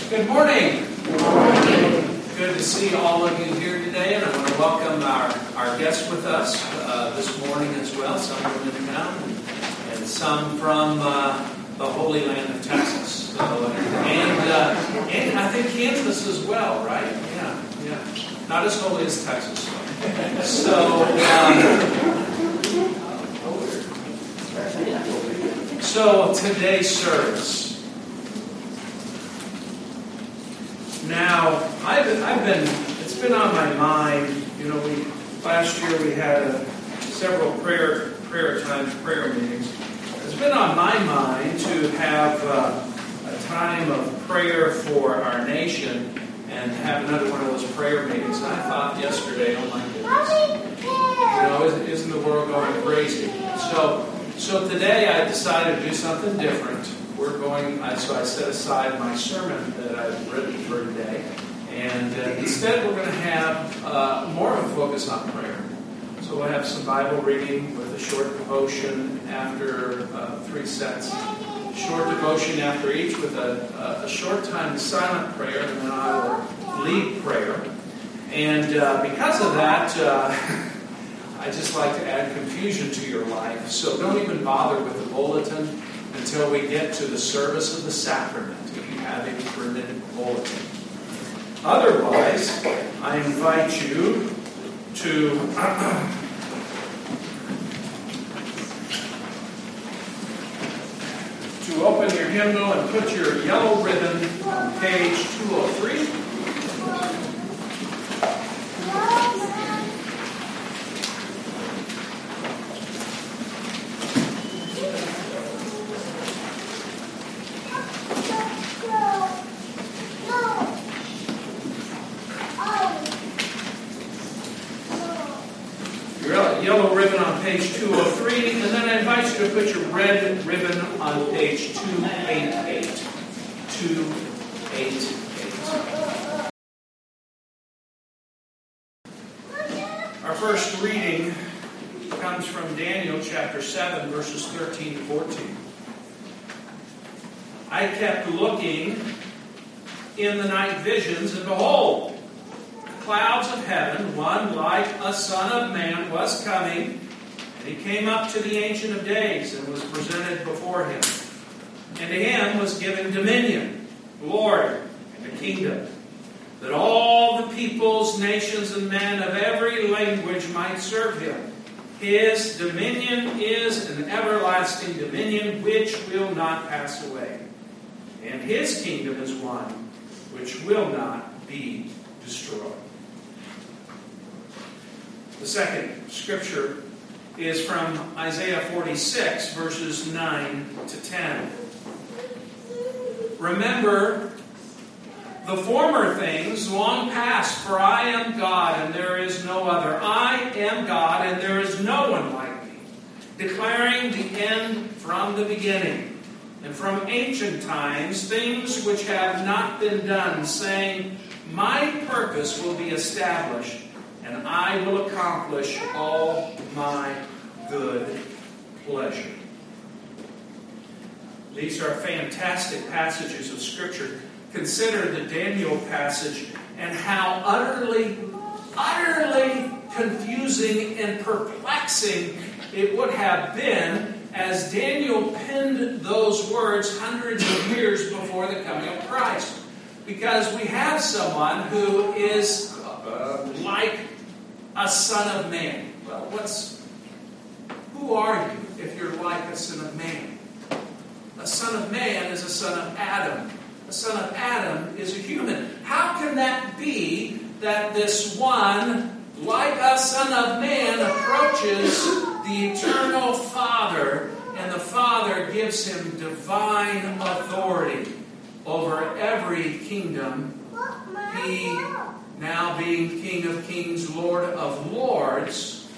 Good morning. Good morning. Good to see all of you here today, and I want to welcome our guests with us this morning as well. Some from in town and some from the Holy Land of Texas. So, and I think Kansas as well, right? Yeah. Not as holy as Texas. So today's service. Now, it's been on my mind. You know, last year we had several prayer meetings. It's been on my mind to have a time of prayer for our nation and have another one of those prayer meetings. And I thought yesterday, oh my goodness, isn't the world going crazy? So today I decided to do something different. So I set aside my sermon that I've written for today, and instead we're going to have more of a focus on prayer. So we'll have some Bible reading with a short devotion after 3 sets. Short devotion after each with a short time of silent prayer, and then I will lead prayer. And because of that, I just like to add confusion to your life. So don't even bother with the bulletin until we get to the service of the sacrament, if you have a printed bulletin. Otherwise, I invite you to open your hymnal and put your yellow ribbon on page 203. Yellow ribbon on page 203, and then I invite you to put your red ribbon on page 288. 288. Our first reading comes from Daniel chapter 7, verses 13 to 14. I kept looking in the night visions, and behold, clouds of heaven, one like a son of man was coming, and he came up to the Ancient of Days and was presented before him. And to him was given dominion, glory, and a kingdom, that all the peoples, nations, and men of every language might serve him. His dominion is an everlasting dominion which will not pass away, and his kingdom is one which will not be destroyed. The second scripture is from Isaiah 46, verses 9 to 10. Remember the former things long past, for I am God and there is no other. I am God and there is no one like me, declaring the end from the beginning, and from ancient times things which have not been done, saying, my purpose will be established, and I will accomplish all my good pleasure. These are fantastic passages of Scripture. Consider the Daniel passage and how utterly confusing and perplexing it would have been as Daniel penned those words hundreds of years before the coming of Christ. Because we have someone who is like a son of man. Well, who are you if you're like a son of man? A son of man is a son of Adam. A son of Adam is a human. How can that be that this one, like a son of man, approaches the eternal Father, and the Father gives him divine authority over every kingdom? He, now being King of Kings, Lord of Lords,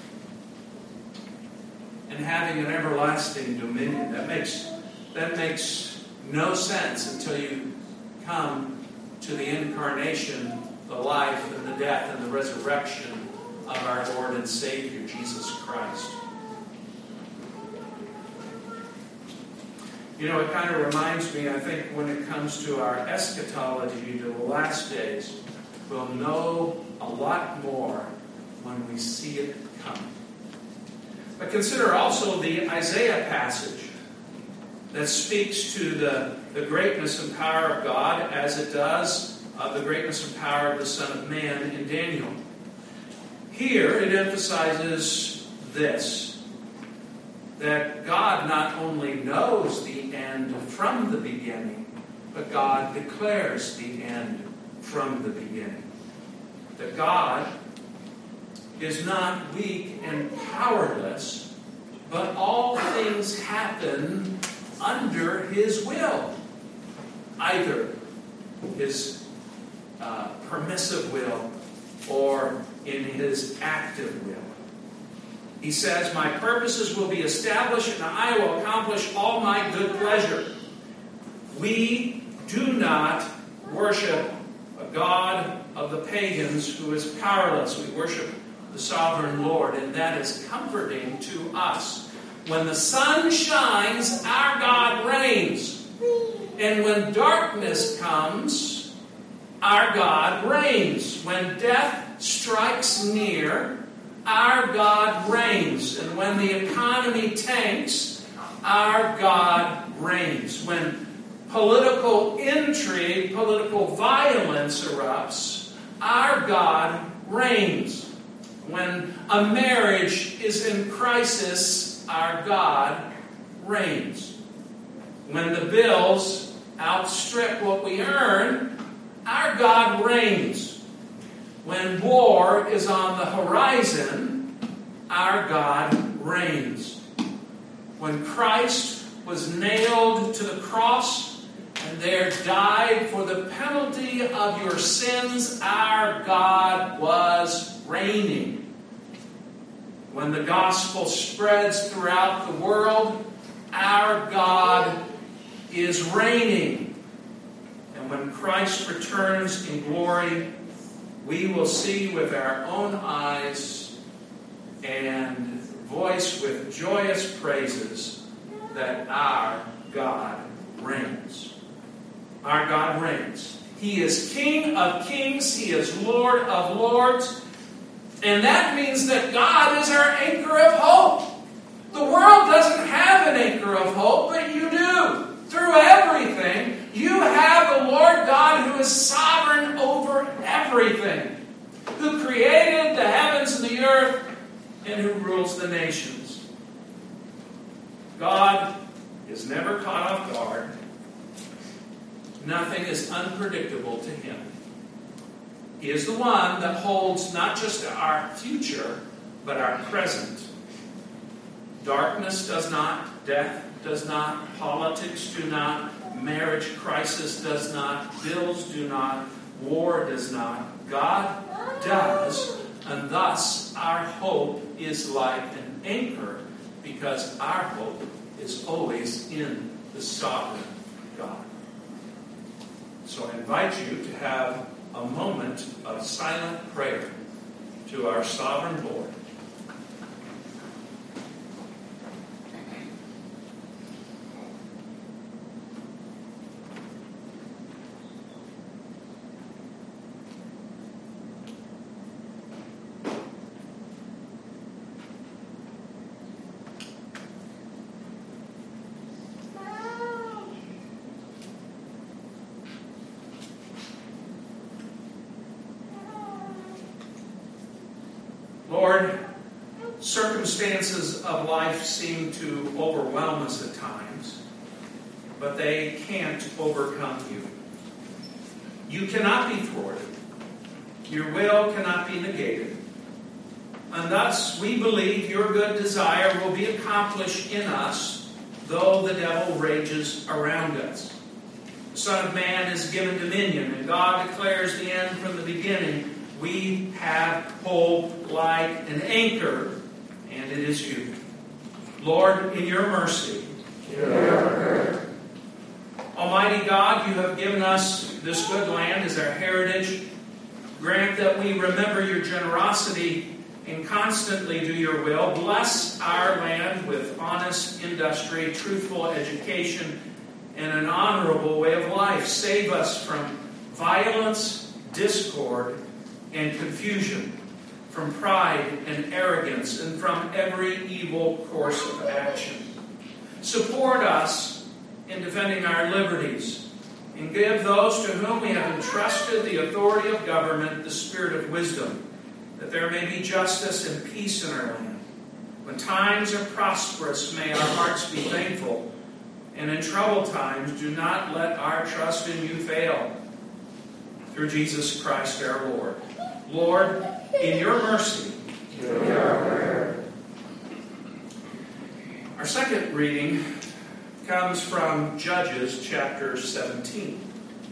and having an everlasting dominion. That makes no sense until you come to the incarnation, the life and the death and the resurrection of our Lord and Savior, Jesus Christ. It kind of reminds me, I think, when it comes to our eschatology, to the last days, we'll know a lot more when we see it coming. But consider also the Isaiah passage that speaks to the greatness and power of God as it does the greatness and power of the Son of Man in Daniel. Here it emphasizes this, that God not only knows the end from the beginning, but God declares the end from the beginning. That God is not weak and powerless, but all things happen under His will. Either His permissive will or in His active will. He says, "My purposes will be established and I will accomplish all my good pleasure." We do not worship a God of the pagans who is powerless. We worship the sovereign Lord, and that is comforting to us. When the sun shines, our God reigns. And when darkness comes, our God reigns. When death strikes near, our God reigns. And when the economy tanks, our God reigns. When political intrigue, political violence erupts, our God reigns. When a marriage is in crisis, our God reigns. When the bills outstrip what we earn, our God reigns. When war is on the horizon, our God reigns. When Christ was nailed to the cross and there died for the penalty of your sins, our God was reigning. When the gospel spreads throughout the world, our God is reigning. And when Christ returns in glory, we will see with our own eyes and voice with joyous praises that our God reigns. Our God reigns. He is King of kings. He is Lord of lords. And that means that God is our anchor of hope. The world doesn't have an anchor of hope, but you do. Through everything, you have the Lord God who is sovereign over everything, who created the heavens and the earth, and who rules the nations. God is never caught off guard. Nothing is unpredictable to Him. He is the one that holds not just our future, but our present. Darkness does not, death does not, politics do not, marriage crisis does not, bills do not, war does not. God does, and thus our hope is like an anchor, because our hope is always in the sovereign God. So I invite you to have a moment of silent prayer to our sovereign Lord. Lord, circumstances of life seem to overwhelm us at times, but they can't overcome you. You cannot be thwarted. Your will cannot be negated. And thus, we believe your good desire will be accomplished in us, though the devil rages around us. The Son of Man is given dominion, and God declares the end from the beginning. We have hope like an anchor, and it is you. Lord, in your mercy, Almighty God, you have given us this good land as our heritage. Grant that we remember your generosity and constantly do your will. Bless our land with honest industry, truthful education, and an honorable way of life. Save us from violence, discord, and confusion, from pride and arrogance, and from every evil course of action. Support us in defending our liberties, and give those to whom we have entrusted the authority of government the spirit of wisdom, that there may be justice and peace in our land. When times are prosperous, may our hearts be thankful, and in troubled times do not let our trust in you fail. Through Jesus Christ our Lord. Lord, in your mercy, hear our prayer. Our second reading comes from Judges chapter 17.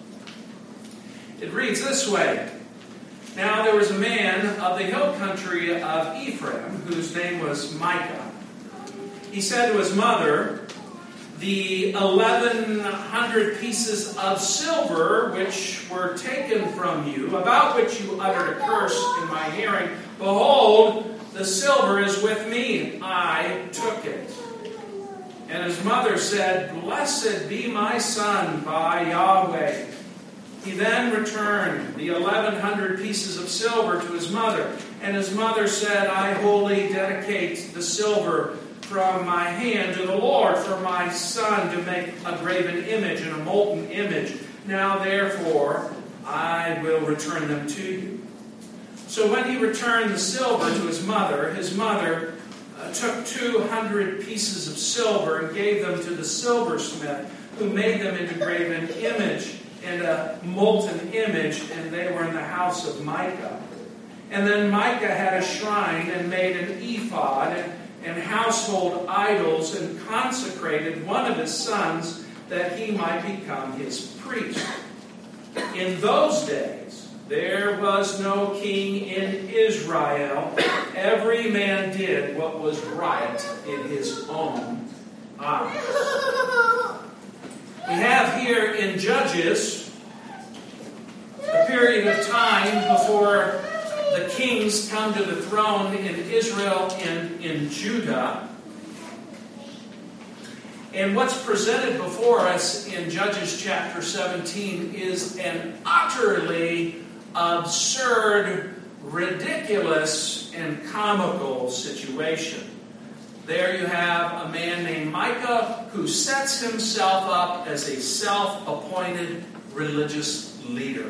It reads this way. Now there was a man of the hill country of Ephraim, whose name was Micah. He said to his mother, the 1,100 pieces of silver which were taken from you, about which you uttered a curse in my hearing, behold, the silver is with me. I took it. And his mother said, Blessed be my son by Yahweh. He then returned the 1,100 pieces of silver to his mother. And his mother said, I wholly dedicate the silver from my hand to the Lord for my son to make a graven image and a molten image. Now therefore I will return them to you. So when he returned the silver to his mother took 200 pieces of silver and gave them to the silversmith, who made them into graven image and a molten image, and they were in the house of Micah. And then Micah had a shrine and made an ephod and household idols, and consecrated one of his sons that he might become his priest. In those days there was no king in Israel. Every man did what was right in his own eyes. We have here in Judges a period of time before the kings come to the throne in Israel and in Judah. And what's presented before us in Judges chapter 17 is an utterly absurd, ridiculous, and comical situation. There you have a man named Micah who sets himself up as a self-appointed religious leader.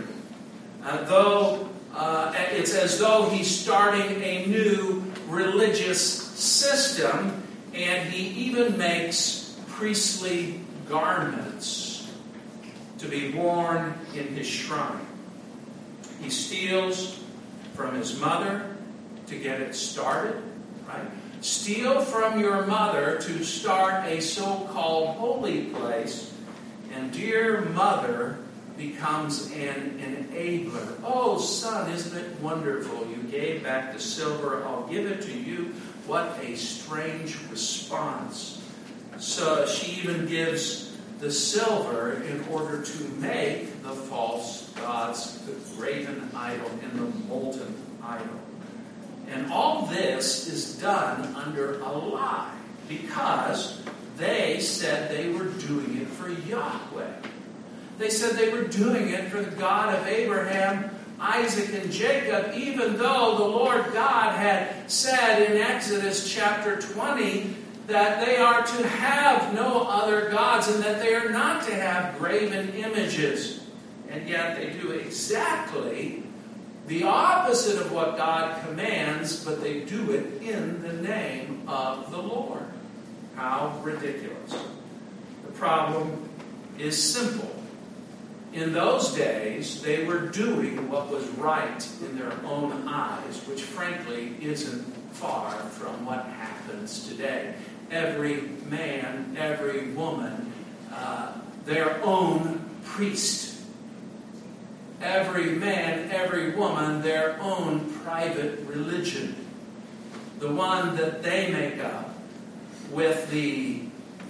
It's as though he's starting a new religious system, and he even makes priestly garments to be worn in his shrine. He steals from his mother to get it started, right? Steal from your mother to start a so-called holy place, and dear mother becomes an enabler. Oh, son, isn't it wonderful? You gave back the silver. I'll give it to you. What a strange response. So she even gives the silver in order to make the false gods, the graven idol and the molten idol. And all this is done under a lie, because they said they were doing it for Yahweh. They said they were doing it for the God of Abraham, Isaac, and Jacob, even though the Lord God had said in Exodus chapter 20 that they are to have no other gods and that they are not to have graven images. And yet they do exactly the opposite of what God commands, but they do it in the name of the Lord. How ridiculous. The problem is simple. In those days, they were doing what was right in their own eyes, which frankly isn't far from what happens today. Every man, every woman, their own priest. Every man, every woman, their own private religion. The one that they make up with the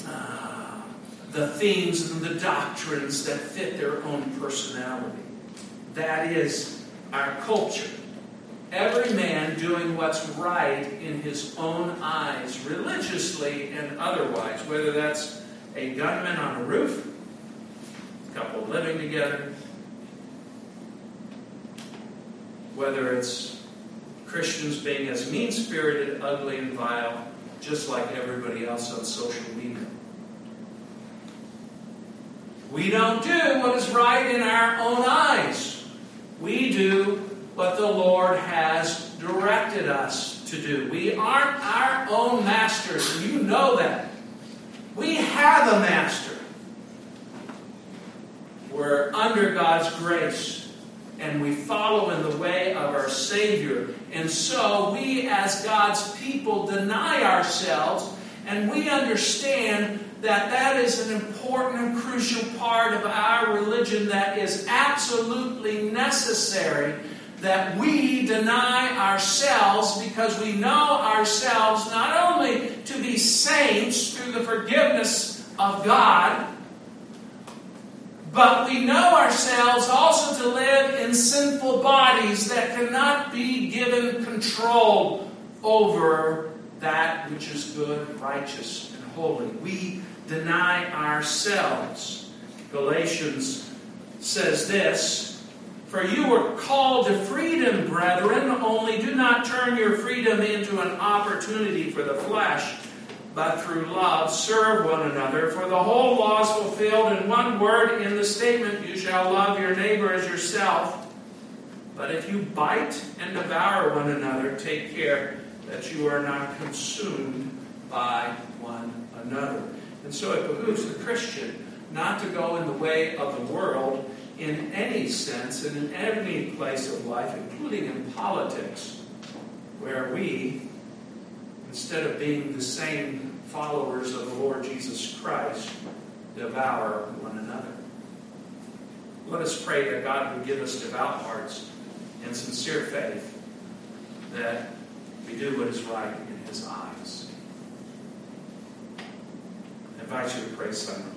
themes and the doctrines that fit their own personality. That is our culture. Every man doing what's right in his own eyes, religiously and otherwise, whether that's a gunman on a roof, couple living together, whether it's Christians being as mean-spirited, ugly, and vile, just like everybody else on social media. We don't do what is right in our own eyes. We do what the Lord has directed us to do. We aren't our own masters, and you know that. We have a master. We're under God's grace, and we follow in the way of our Savior. And so we, as God's people, deny ourselves, and we understand that that is an important and crucial part of our religion that is absolutely necessary, that we deny ourselves because we know ourselves not only to be saints through the forgiveness of God, but we know ourselves also to live in sinful bodies that cannot be given control over that which is good, righteous, and holy. We deny ourselves. Galatians says this, "For you were called to freedom, brethren, only do not turn your freedom into an opportunity for the flesh, but through love serve one another. For the whole law is fulfilled in one word, in the statement, you shall love your neighbor as yourself. But if you bite and devour one another, take care that you are not consumed by one another." And so it behooves the Christian not to go in the way of the world in any sense and in any place of life, including in politics, where we, instead of being the same followers of the Lord Jesus Christ, devour one another. Let us pray that God would give us devout hearts and sincere faith that we do what is right in His eyes. I invite you to pray silently.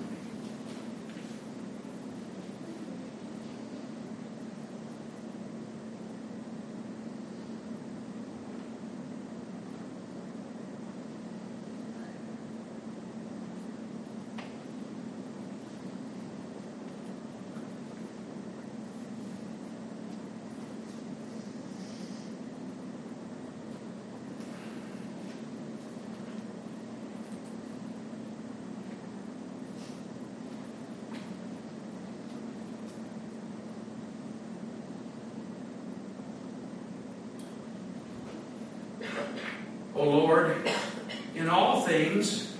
O Lord, in all things,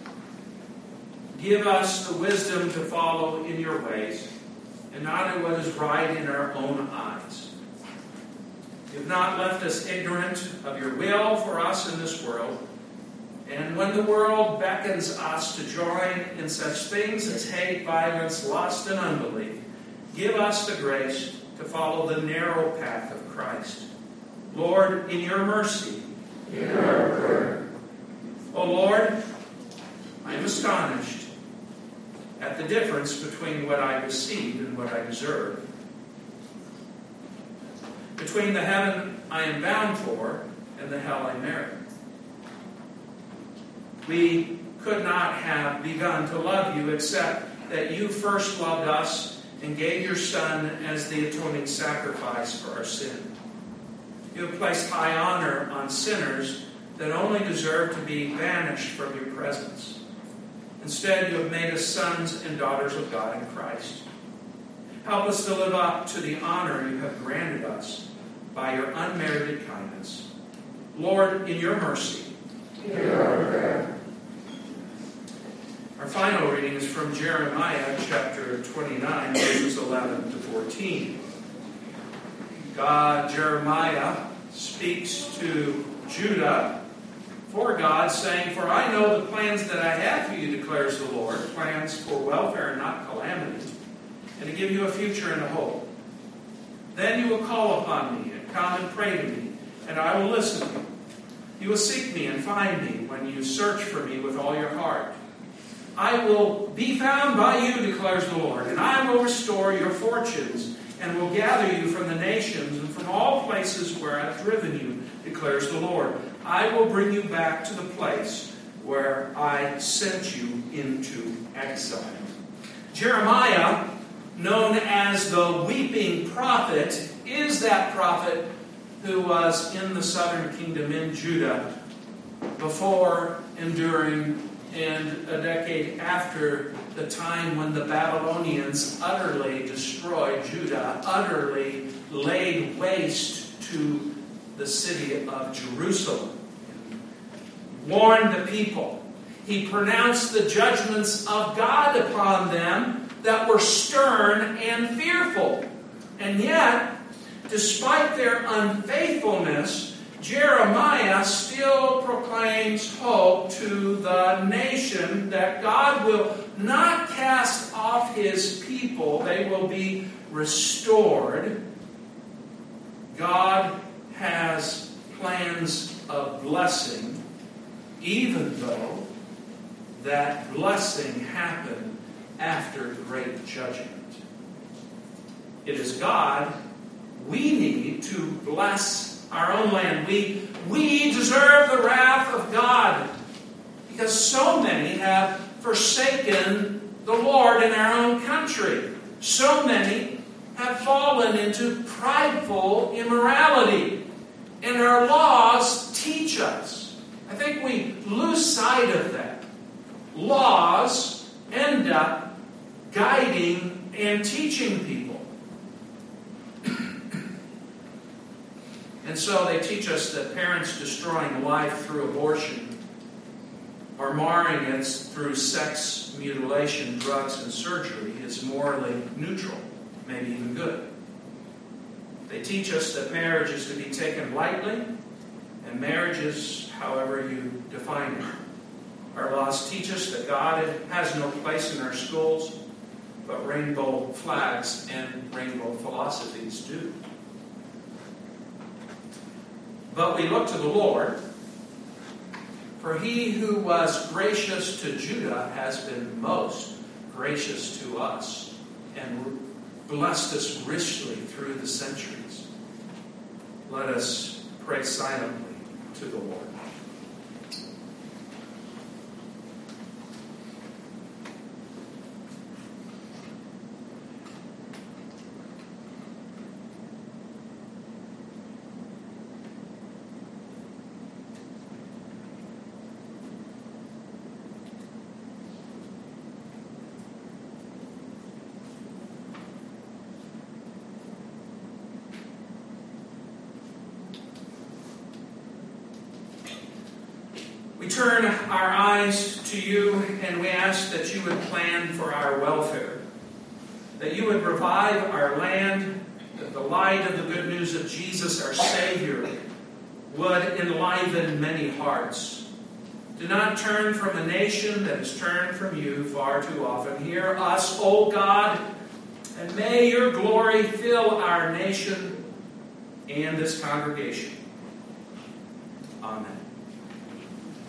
give us the wisdom to follow in your ways, and not in what is right in our own eyes. You have not left us ignorant of your will for us in this world, and when the world beckons us to join in such things as hate, violence, lust, and unbelief, give us the grace to follow the narrow path of Christ. Lord, in your mercy, hear our prayer. O Lord, I am astonished at the difference between what I receive and what I deserve, between the heaven I am bound for and the hell I merit. We could not have begun to love you except that you first loved us and gave your Son as the atoning sacrifice for our sin. You have placed high honor on sinners that only deserve to be banished from your presence. Instead, you have made us sons and daughters of God in Christ. Help us to live up to the honor you have granted us by your unmerited kindness. Lord, in your mercy, hear our prayer. Our final reading is from Jeremiah chapter 29, verses 11 to 14. Jeremiah speaks to Judah for God, saying, "For I know the plans that I have for you, declares the Lord, plans for welfare and not calamity, and to give you a future and a hope. Then you will call upon me and come and pray to me, and I will listen to you. You will seek me and find me when you search for me with all your heart. I will be found by you, declares the Lord, and I will restore your fortunes, and will gather you from the nations and from all places where I have driven you, declares the Lord. I will bring you back to the place where I sent you into exile." Jeremiah known as the weeping prophet, is that prophet who was in the southern kingdom in Judah before, enduring, and a decade after the time when the Babylonians utterly destroyed Judah, utterly laid waste to the city of Jerusalem. Warned the people. He pronounced the judgments of God upon them that were stern and fearful. And yet, despite their unfaithfulness, Jeremiah still proclaims hope to the nation that God will not cast off His people. They will be restored. God has plans of blessing, even though that blessing happened after great judgment. It is God we need to bless our own land. We deserve the wrath of God because so many have forsaken the Lord in our own country. So many have fallen into prideful immorality. And our laws teach us. I think we lose sight of that. Laws end up guiding and teaching people. And so they teach us that parents destroying life through abortion or marring it through sex, mutilation, drugs, and surgery is morally neutral, maybe even good. They teach us that marriage is to be taken lightly, and marriage is however you define it. Our laws teach us that God has no place in our schools, but rainbow flags and rainbow philosophies do. But we look to the Lord, for He who was gracious to Judah has been most gracious to us and blessed us richly through the centuries. Let us pray silently to the Lord. We turn our eyes to You, and we ask that You would plan for our welfare, that You would revive our land, that the light of the good news of Jesus, our Savior, would enliven many hearts. Do not turn from a nation that has turned from You far too often. Hear us, O God, and may Your glory fill our nation and this congregation. Amen.